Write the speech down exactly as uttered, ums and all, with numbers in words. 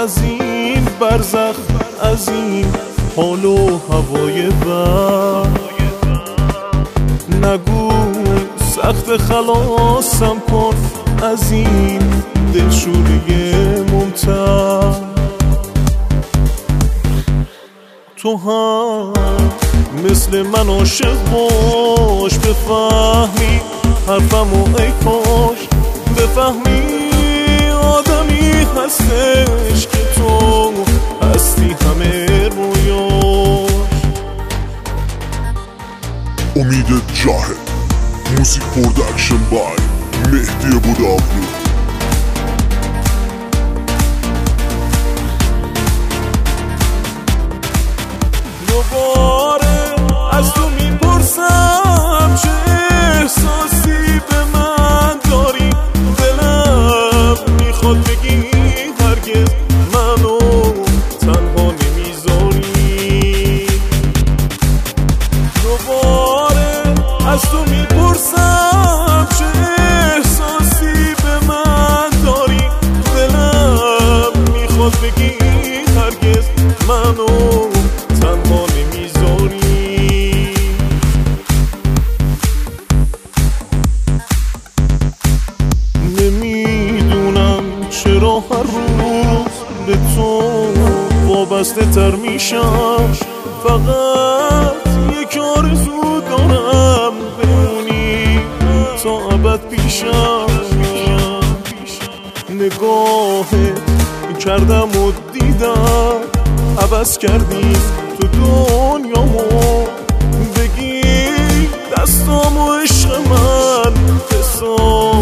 از این برزخ، از این حال و هوای بد. نگو سخت خلاصم کن از این دلشوری ممتد. تو هم مثل من عاشق باش، بفهمی حرفمو ای کاش بفهمی آدمی هستش که تو هستی همه رویاش. امید جاهد، موزیک پرودکشن بای مهدی بودابلو. دوباره از تو میپرسم چه احساسی به من داری، دلم میخواد بگی هرگز منو تنها نمیذاری. دوباره از تو میپرسم چه احساسی به من داری، دلم میخواد بگی هرگز منو تنها نمیذاری. نمیدونم چرا هر روز به تو وابسته تر میشم، فقط یک آرزو دارم بمونی تا ابد پیشم. نگاهت کردم و دیدم عوض کردی تو دنیامو، بگی دستامو عشق من حساب